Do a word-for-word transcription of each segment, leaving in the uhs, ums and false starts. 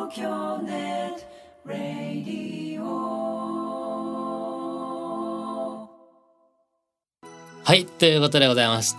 東京ネットラディオ。 はい、ということでございまして、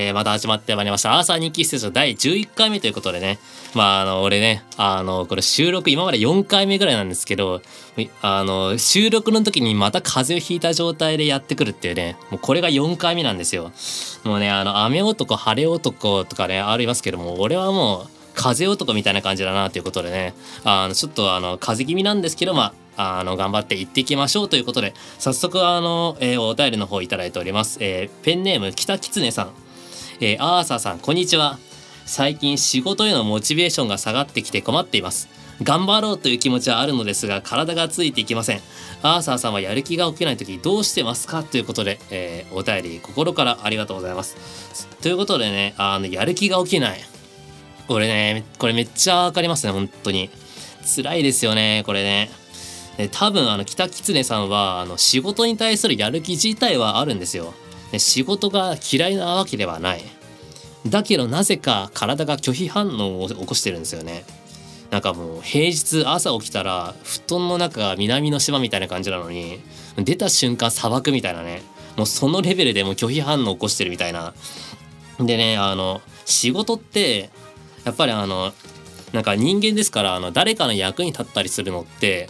えー、また始まってまいりましたアーサー日記ステーションだいじゅういっかいめということでね、まああの俺ね、あのこれ収録今までよんかいめぐらいなんですけど、あの収録の時にまた風邪をひいた状態でやってくるっていうね、もうこれがよんかいめなんですよ。もうね、あの雨男晴れ男とかねありますけども、俺はもう風邪男みたいな感じだなということでね、あのちょっとあの風邪気味なんですけど、まああの頑張っていっていきましょうということで、早速あの、えー、お便りの方いただいております。えー、ペンネーム北きつねさん、えー、アーサーさんこんにちは。最近仕事へのモチベーションが下がってきて困っています。頑張ろうという気持ちはあるのですが体がついていきません。アーサーさんはやる気が起きない時どうしてますかということで、えー、お便り心からありがとうございます。ということでね、あのやる気が起きない、俺ねこれめっちゃわかりますね。本当に辛いですよねこれね。多分あの北きつねさんはあの仕事に対するやる気自体はあるんですよ。仕事が嫌いなわけではない。だけどなぜか体が拒否反応を起こしてるんですよね。なんかもう平日朝起きたら布団の中が南の島みたいな感じなのに、出た瞬間砂漠みたいなね、もうそのレベルでもう拒否反応を起こしてるみたいな。でね、あの仕事ってやっぱりあのなんか人間ですから、あの誰かの役に立ったりするのって、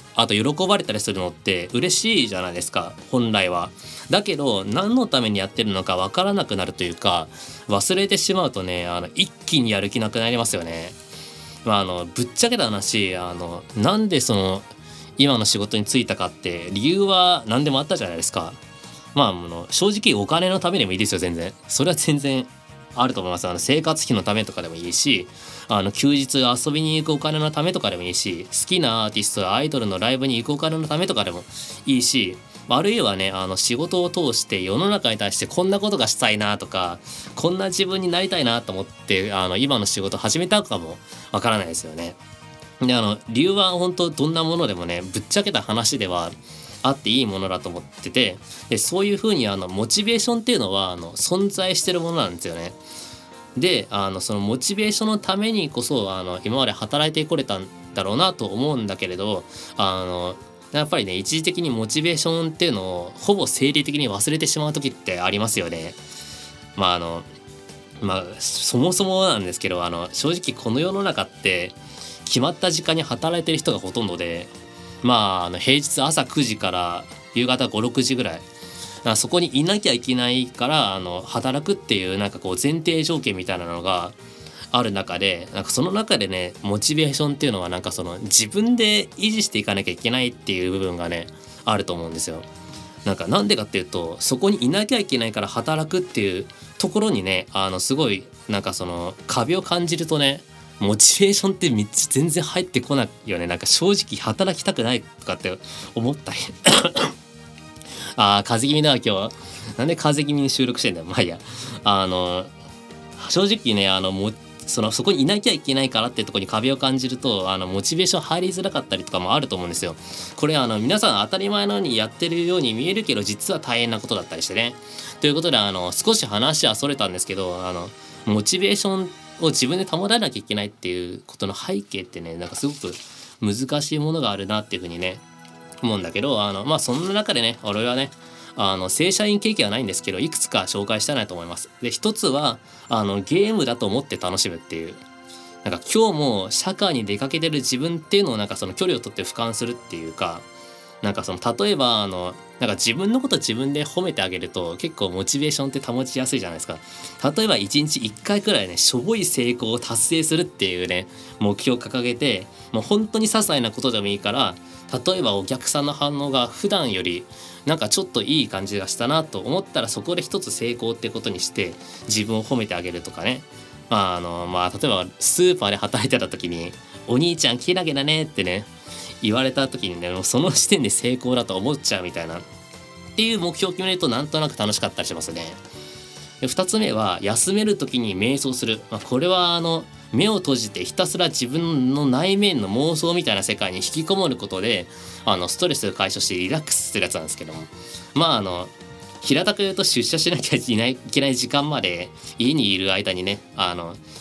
あと喜ばれたりするのって嬉しいじゃないですか本来は。だけど何のためにやってるのか分からなくなるというか、忘れてしまうとね、あの一気にやる気なくなりますよね。まあ、あのぶっちゃけた話、あのなんでその今の仕事に就いたかって理由は何でもあったじゃないですか。まあ、あの正直お金のためでもいいですよ。全然それは全然あると思います。あの生活費のためとかでもいいし、あの休日遊びに行くお金のためとかでもいいし、好きなアーティストやアイドルのライブに行くお金のためとかでもいいし、あるいはね、あの仕事を通して世の中に対してこんなことがしたいなとか、こんな自分になりたいなと思ってあの今の仕事を始めたかもわからないですよね。で、あの理由は本当どんなものでもね、ぶっちゃけた話ではあっていいものだと思ってて、でそういうふうにあのモチベーションっていうのはあの存在してるものなんですよね。で、あのそのモチベーションのためにこそあの今まで働いてこれたんだろうなと思うんだけれど、あのやっぱりね、一時的にモチベーションっていうのをほぼ生理的に忘れてしまう時ってありますよね。まああのまあそもそもなんですけど、あの正直この世の中って決まった時間に働いてる人がほとんどで、まああの平日朝くじから夕方ごろくじぐらい、そこにいなきゃいけないからあの働くっていうなんかこう前提条件みたいなのがある中で、なんかその中でね、モチベーションっていうのはなんかその自分で維持していかなきゃいけないっていう部分がねあると思うんですよ。なんかなんでかっていうと、そこにいなきゃいけないから働くっていうところにね、あのすごいなんかその壁を感じるとね、モチベーションってめっちゃ全然入ってこないよね。なんか正直働きたくないとかって思ったりあー風邪気味だ今日。なんで風邪気味に収録してんだよ。まあいいや。あの正直ね、あのもそのそこにいなきゃいけないからっていうところに壁を感じると、あのモチベーション入りづらかったりとかもあると思うんですよ。これあの皆さん当たり前のようにやってるように見えるけど、実は大変なことだったりしてね。ということで、あの少し話はそれたんですけど、あのモチベーションを自分で保たなきゃいけないっていうことの背景ってね、なんかすごく難しいものがあるなっていうふうにね思うんだけど、あのまあそんな中でね、俺はね、あの正社員経験はないんですけど、いくつか紹介したいなと思います。で、一つはあのゲームだと思って楽しむっていう、なんか今日も社会に出かけてる自分っていうのをなんかその距離を取って俯瞰するっていうか、なんかその例えばあのなんか自分のこと自分で褒めてあげると結構モチベーションって保ちやすいじゃないですか。例えばいちにちいっかいくらいね、しょぼい成功を達成するっていうね目標を掲げて、もう本当に些細なことでもいいから、例えばお客さんの反応が普段よりなんかちょっといい感じがしたなと思ったら、そこで一つ成功ってことにして自分を褒めてあげるとかね。まああのまあ例えばスーパーで働いてた時にお兄ちゃんきらげだねってね言われた時にね、もうその時点で成功だと思っちゃうみたいなっていう目標を決めるとなんとなく楽しかったりしますね。でふたつめは休める時に瞑想する、まあ、これはあの目を閉じてひたすら自分の内面の妄想みたいな世界に引きこもることであのストレスを解消してリラックスするやつなんですけども、まああの平たく言うと出社しなきゃいけないいけない時間まで家にいる間にね、あの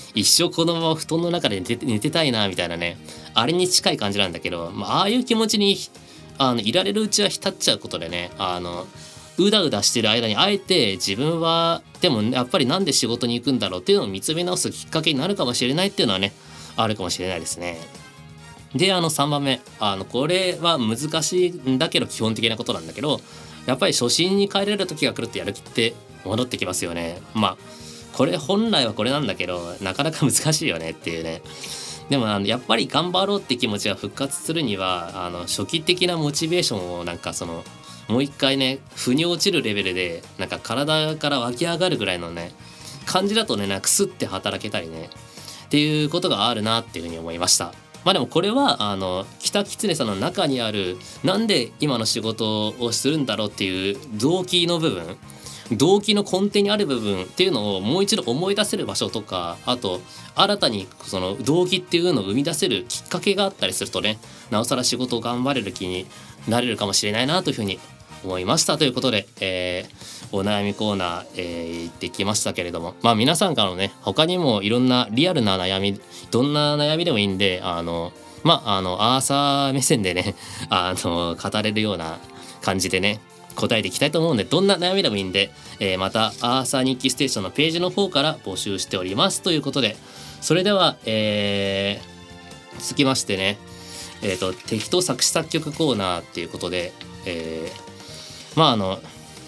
一生このまま布団の中で寝て、寝てたいなみたいなね、あれに近い感じなんだけど、まあ、ああいう気持ちにあのいられるうちは浸っちゃうことでね、あのうだうだしてる間にあえて自分はでもやっぱりなんで仕事に行くんだろうっていうのを見つめ直すきっかけになるかもしれないっていうのはねあるかもしれないですね。であのさんばんめ、あのこれは難しいんだけど基本的なことなんだけど、やっぱり初心に帰れる時が来るとやる気って戻ってきますよね。まあこれ本来はこれなんだけどなかなか難しいよねっていうね。でもあのやっぱり頑張ろうって気持ちが復活するにはあの初期的なモチベーションをなんかそのもう一回ね腑に落ちるレベルでなんか体から湧き上がるぐらいのね感じだとねなんかスッて働けたりねっていうことがあるなっていうふうに思いました。まあでもこれはあの北狐さんの中にあるなんで今の仕事をするんだろうっていう動機の部分、動機の根底にある部分っていうのをもう一度思い出せる場所とか、あと新たにその動機っていうのを生み出せるきっかけがあったりするとね、なおさら仕事を頑張れる気になれるかもしれないなというふうに思いましたということで、えー、お悩みコーナー、えー、行ってきましたけれども、まあ皆さんからのね他にもいろんなリアルな悩み、どんな悩みでもいいんで、あのまああのアーサー目線でねあの語れるような感じでね答えていきたいと思うんで、どんな悩みでもいいんで、えー、またアーサー日記ステーションのページの方から募集しておりますということで、それでは、えー、続きましてね、えーと適当作詞作曲コーナーっていうことで、えーまああの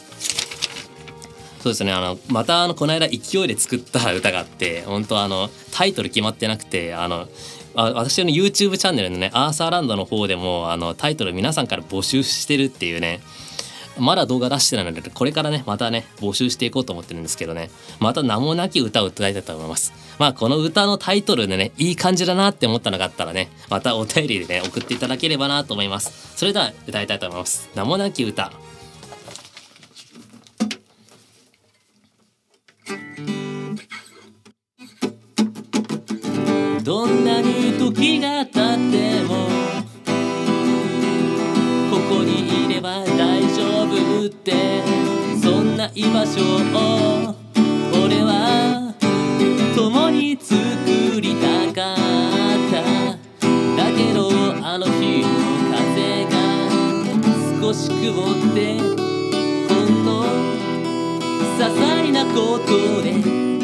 そうですね、あのまたあのこの間勢いで作った歌があって、本当あのタイトル決まってなくて、あのあ私の YouTube チャンネルのねアーサーランドの方でもあのタイトル皆さんから募集してるっていうね、まだ動画出してないのでこれからねまたね募集していこうと思ってるんですけどね、また名もなき歌を歌いたいと思います。まあこの歌のタイトルでねいい感じだなって思ったのがあったらね、またお便りでね送っていただければなと思います。それでは歌いたいと思います。名もなき歌。どんなに時が経ってもここにいれば大丈夫って、そんな居場所を俺は共に作りたかった。だけどあの日の風が少し曇って、ほんの些細なことで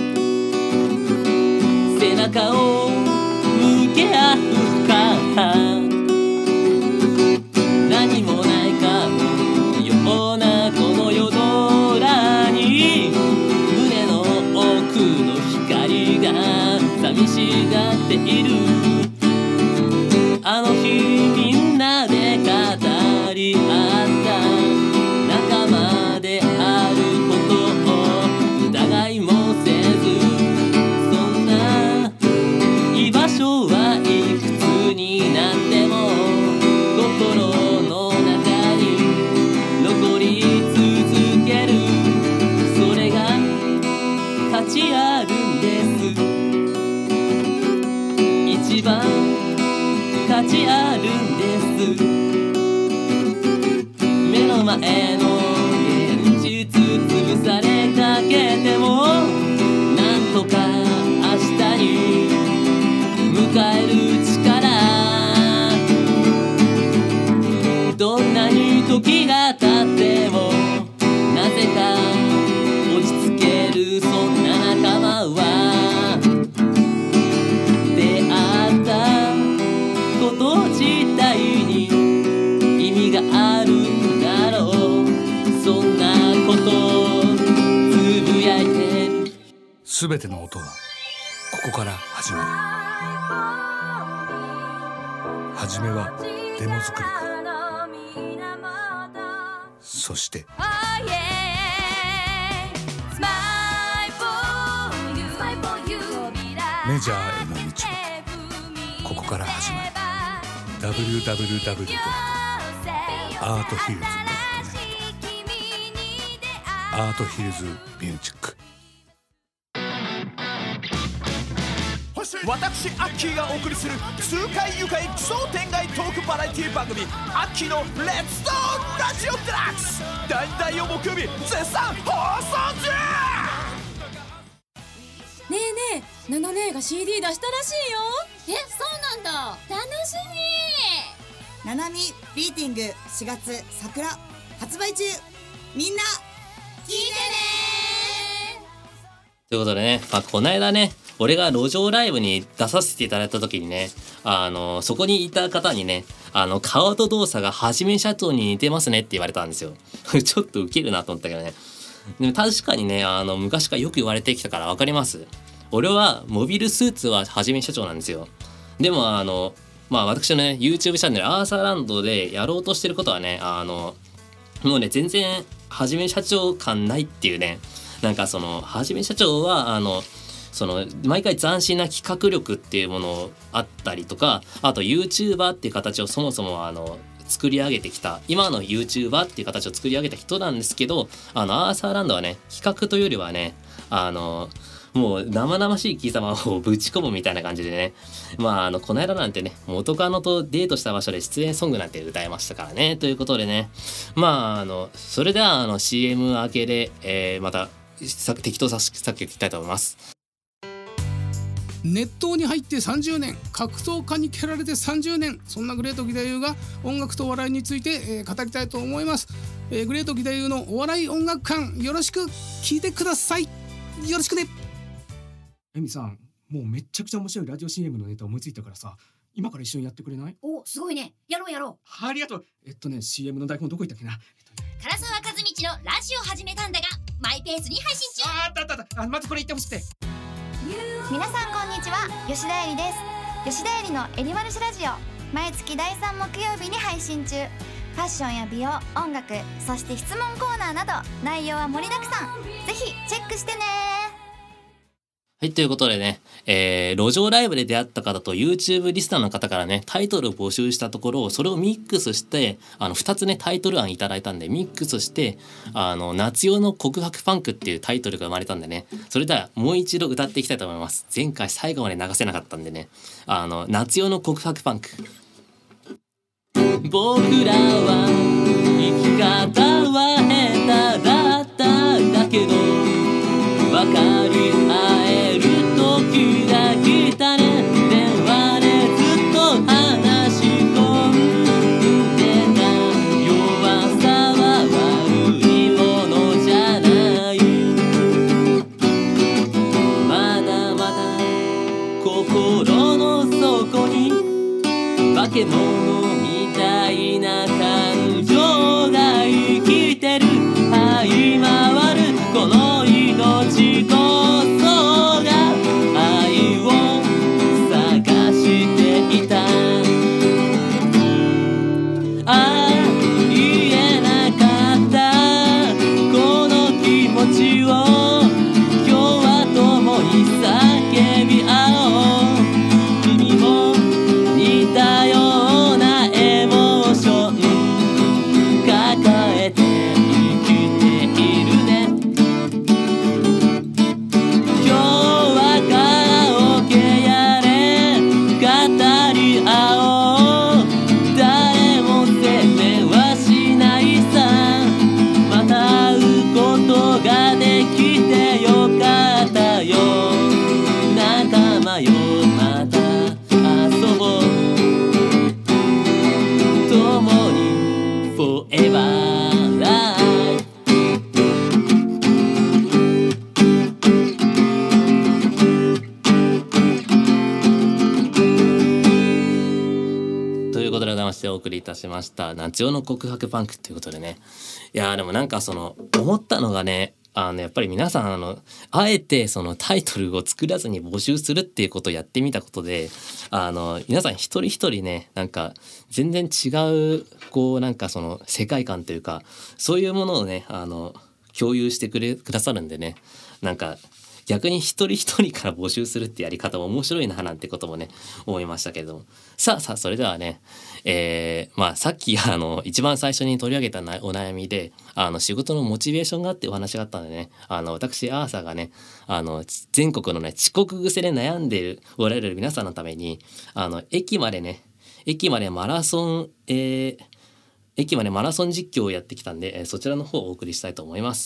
背中を向け合うか。何もないかのようなこの夜空に、胸の奥の光が寂しがっている。あの日みんなで語り合った仲間であることを疑いもせず、そんな居場所はいくつになっても心の中に残り続ける。それが価値あるんです。一番価値あるんです。目の前の現実潰されかけても、なんとか明日に迎える力。どんなに時が経ってもなぜか落ち着ける、そんな仲間は出会ったこと自体に意味があるんだろう。そんなことをつぶやいてる。 すべての音はここから始まる。はじめはデモ作りから、そしてメジャーへの道はここから始まる。 ダブリューダブリューダブリュー ドットアートヒルズ ドットネット アートヒルズミュージック。 私アッキーがお送りする痛快愉快奇想天外トークバラエティ番組アッキーのレッツトーンラジオデラックス、だいたいを木曜日絶賛放送中。 ねえねでナナ姉が シーディー 出したらしいよ。 え、そうなんだ。楽しみ。 ナナミビーティングしがつ桜発売中。みんな聞いてね。 ということでね、まあ、この間ね俺が路上ライブに出させていただいた時にね、あのそこにいた方にね、あの顔と動作がはじめ社長に似てますねって言われたんですよちょっとウケるなと思ったけどね。でも確かにね、あの昔からよく言われてきたから分かります。俺はモビルスーツははじめ社長なんですよ。でもあのまあ私のね YouTube チャンネルアーサーランドでやろうとしてることはね、あのもうね全然はじめ社長感ないっていうね。なんかそのはじめ社長はあのその毎回斬新な企画力っていうものあったりとか、あと YouTuber っていう形をそもそもあの作り上げてきた、今の YouTuber っていう形を作り上げた人なんですけど、あのアーサーランドはね企画というよりはね、あのもう生々しい貴様をぶち込むみたいな感じでね、まああのこの間なんてね元カノとデートした場所で出演ソングなんて歌いましたからね。ということでね、まああのそれではあの シーエム 明けで、えー、また適当ささっきいきたいと思います。 熱湯に入ってさんじゅうねん、格闘家に蹴られてさんじゅうねん、そんなグレート義太夫が音楽とお笑いについて、えー、語りたいと思います、えー、グレート義太夫のお笑い音楽館、よろしく聞いてください。よろしくね。 エミさん、もうめっちゃくちゃ面白いラジオ シーエム のネタ思いついたからさ、今から一緒にやってくれない？ お、すごいね。やろうやろう。 ありがとう。えっとね シーエム の台本どこ行ったっけな、えっとね、 唐沢和道のラジオ始めたんだがマイペースに配信中。 あったあったあった。あ、まずこれ言ってほしくて。 皆さんこんにちは、吉田えりです。吉田えりのえりまるしラジオ、毎月だいさん木曜日に配信中。ファッションや美容、音楽、そして質問コーナーなど内容は盛りだくさん。ぜひチェックしてね。 はい、ということでね、えー、路上ライブで出会った方と YouTube リスナーの方からねタイトルを募集したところ、それをミックスしてあのふたつねタイトル案いただいたんで、ミックスしてあの夏用の告白パンクっていうタイトルが生まれたんでね、それではもう一度歌っていきたいと思います。前回最後まで流せなかったんでね、あの夏用の告白パンク。僕らは生き方は下手だっただけど分かり合える時が来たね。電話でずっと話し込んでた。弱さは悪いものじゃない。まだまだ心の底に化け物みたいな感情が生きてる。這い回るこの命こそが愛を探していた。ああ言えなかったこの気持ちを今日は共に叫び合おう。君も似たようなエモーション抱えて生きているね。今日はカラオケやれ語り合おう。誰も責めはしないさ。また会うことができてよかったよ。仲間よまた遊ぼう。共に Foreverお送りいたしました夏用の告白パンクということでね。いやーでもなんかその思ったのがね、あのやっぱり皆さんあのあえてそのタイトルを作らずに募集するっていうことをやってみたことで、あの皆さん一人一人ねなんか全然違うこうなんかその世界観というかそういうものをねあの共有してくれくださるんでね、なんか逆に一人一人から募集するってやり方も面白いななんてこともね思いましたけれども、さあさあそれではね、えー、まあさっきあの一番最初に取り上げたお悩みであの仕事のモチベーションがあってお話があったのでね、あの私アーサーがねあの全国のね遅刻癖で悩んでいるおられる皆さんのためにあの駅までね駅までマラソン、えー、駅までマラソン実況をやってきたんで、えー、そちらの方をお送りしたいと思います。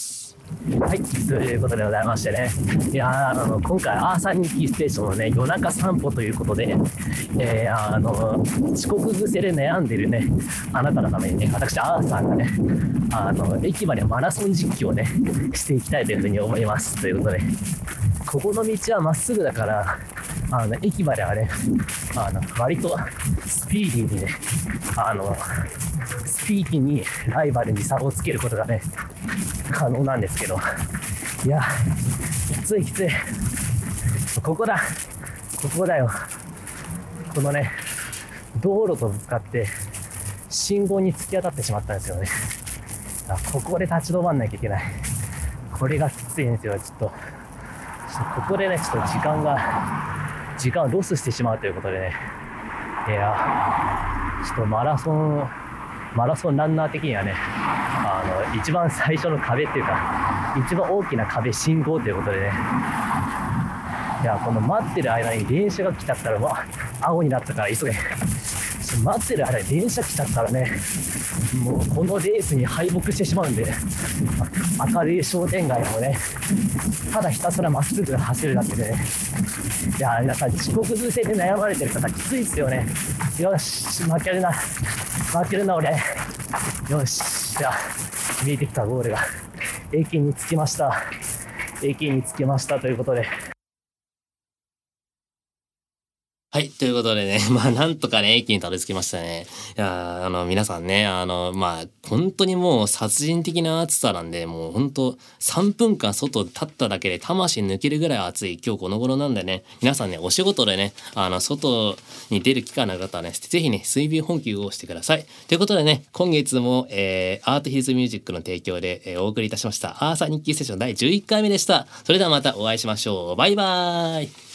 はい、ということでございましてね、いやーあの今回アーサー日記ステーションのね夜中散歩ということで、えー、あの遅刻癖で悩んでるねあなたのためにね、私アーサーがねあの駅までマラソン実況をねしていきたいというふうに思います。ということで、ここの道はまっすぐだからあの駅まではねあの割とスピーディーにねあのスピーディーにライバルに差をつけることがね可能なんですけど、いやきついきつい、ここだここだよ、このね道路とぶつかって信号に突き当たってしまったんですよね。ここで立ち止まんなきゃいけない、これがきついんですよ。ちょっとちょっとここでねちょっと時間が時間をロスしてしまうということでね、いやちょっとマラソンマラソンランナー的にはねあの一番最初の壁っていうか一番大きな壁、信号ということでね、いやこの待ってる間に電車が来ちゃったら、わ青になったから急げ、待ってる間に電車来ちゃったらねもうこのレースに敗北してしまうんで、明るい商店街をねただひたすらまっすぐ走るだけでね、いや皆さん遅刻癖で悩まれてる方きついっすよね。よし負けるな負けるな俺、よし、じゃあ見えてきたゴールが駅に着きました。駅に着きましたということで、はい。ということでね、まあなんとかね、駅にたどり着きましたね。いやあの皆さんね、あのまあ本当にもう殺人的な暑さなんで、もう本当さんぷんかん外立っただけで魂抜けるぐらい暑い今日この頃なんでね、皆さんねお仕事でね、あの外に出る機会のある方はね、ぜひね水分補給をしてください。ということでね、今月も、えー、アートヒルズミュージックの提供で、えー、お送りいたしましたアーサー日記セッションだいじゅういっかいめでした。それではまたお会いしましょう。バイバーイ。